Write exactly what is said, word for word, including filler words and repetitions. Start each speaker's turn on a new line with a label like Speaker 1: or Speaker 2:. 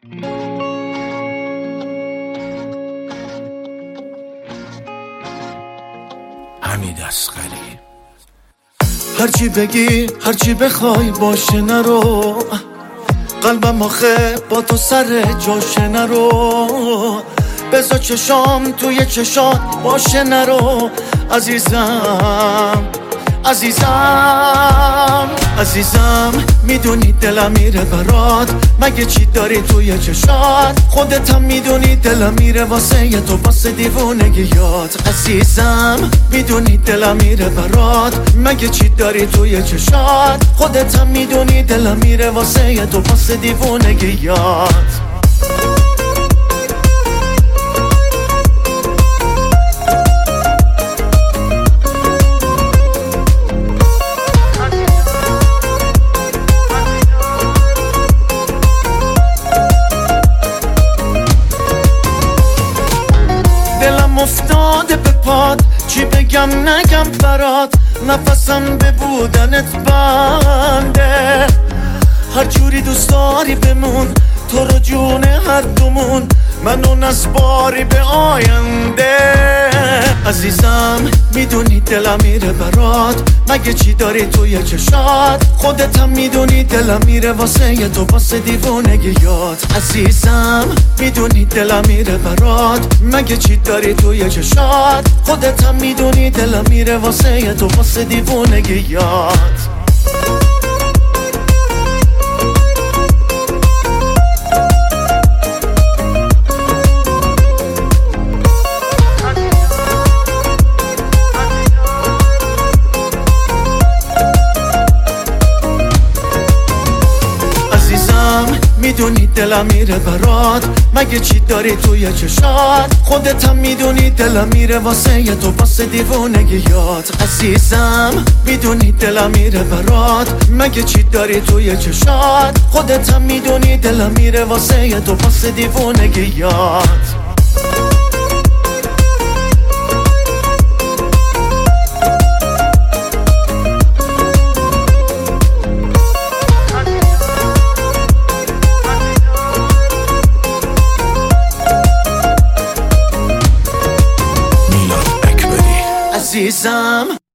Speaker 1: حمید اصغری.
Speaker 2: هرچی بگی هرچی بخوای باشه نرو، قلبم آخه با تو سر جاشه نرو، بذار چشام توی چشات باشه نرو. عزیزم عزیزم عزیزم میدونی دلم میره برات، مگه چی داری توی چشات؟ خودت هم میدونی دلم میره واسه ی تو، واسه دیوونگیات. عزیزم میدونی دلم میره برات، مگه چی داری توی چشات؟ خودت هم میدونی دلم میره واسه ی تو، واسه دیوونگیات. دلم افتاده به پاد، چی بگم نگم برات، نفسم به بودنت بنده. هر جوری دوست داری بمون، تو رو جون هر دومون، منو نسپاری به آینده. عزیزم میدونی دلم میره برات، مگه چی داری توی چشات؟ خودت هم میدونی دلم میره واسه ی تو، واسه دیوونگیات. عزیزم میدونی دلم میره برات، مگه چی داری توی چشات؟ خودت هم میدونی دلم میره واسه ی تو، واسه دیوونگیات. میدونی دلم میره برات، مگه چی داری توی چشات؟ خودت هم میدونی دلم میره واسه ی تو، واسه دیوونگیات. عزیزم میدونی دلم میره برات، مگه چی داری توی چشات؟ خودت هم میدونی دلم میره واسه ی تو، واسه دیوونگیات. عزیزم